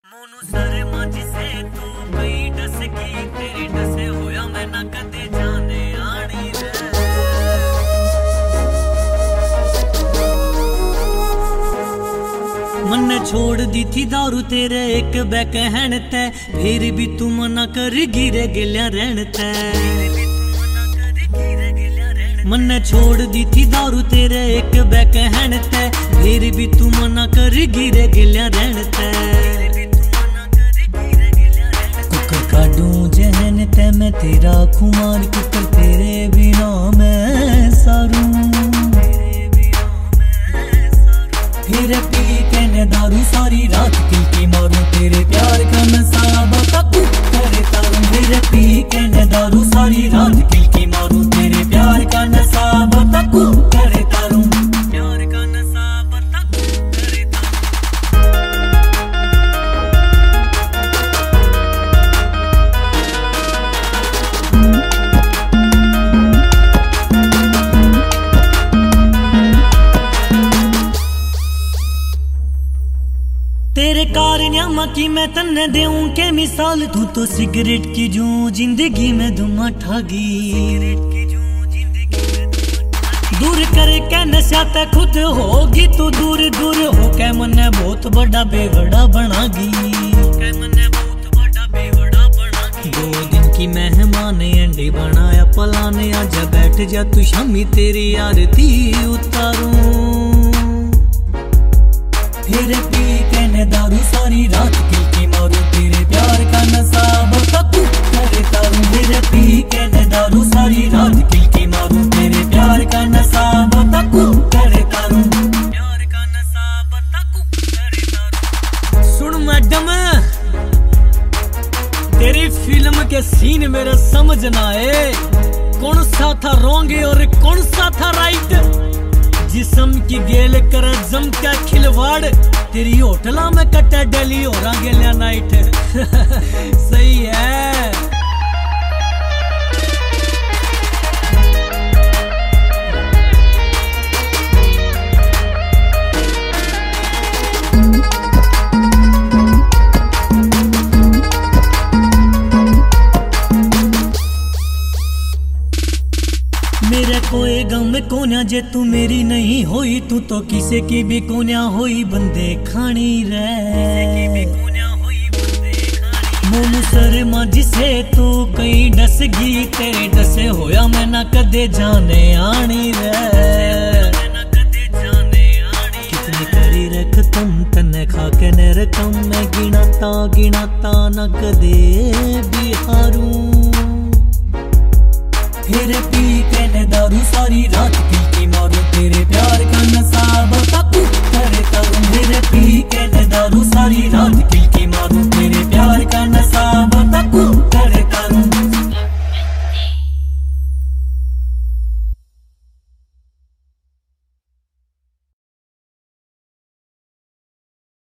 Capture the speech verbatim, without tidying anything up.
Monu sir मंझ से तू कई डस की तेरी डसे होया मैं ना कदे जाने आनी रे। मन छोड़ दी थी दारू तेरे एक बैकहैंड ते फिर भी तू मना कर गिरे गिल्या रहन ते। मन छोड़ दी थी दारू तेरे एक बैकहैंड ते फिर भी तू मना कर गिरे गिल्या रहन ते। जहन ते मैं तेरा खुमार किकर तेरे बिना मैं सारू। फिर पी के न दारू सारी रात की की मारू तेरे प्यार का नशा बता करे तारू। फिर पी के न दारू सारी रात की की मारू तेरे प्यार का नशा बता करे तारू। प्यार का नशा बता करे तारू। तेरे कारनामा की मैं तन्ने देऊं के मिसाल तू तो सिगरेट की जूं जिंदगी में धुआं ठागी। दूर करके नशा ते खुद होगी तू दूर दूर हो के मन्ने बहुत बड़ा बेवड़ा बनागी। दो दिन की मेहमान अंडे बनाया पलाने आजा बैठ जा तू शामी तेरी आरती उतारूं। फिर पी के न दारू सारी रात की की मारू तेरे प्यार का नशा बता करे तारू। फिर पी के न दारू सारी रात की की मारू तेरे प्यार का नशा बता करे तारू। प्यार का नशा बता करे तारू। सुन मैडम तेरी फिल्म के सीन मेरा समझ ना आए कौन सा था रॉन्ग और कौन सा था राइट। जिस्म की गेल कर जम का खिलवाड़ तेरी होटला में कट्टा डेली हो रहा गेलिया नाइट। सही है। मेरे कोई गम कोन्या जे तू मेरी नहीं होई तू तो किसे की भी कोन्या होई बंदे खानी रे। मोनू सर मंझ से तू कई डस गई तेरे डसे होया मैं ना कदे जाने आनी रे। कितनी करी रख तुम तन्ने खा के न रकम मैं गिनाता गिनाता न कदे भी हारूं। फिर पी के न दारू सारी रात की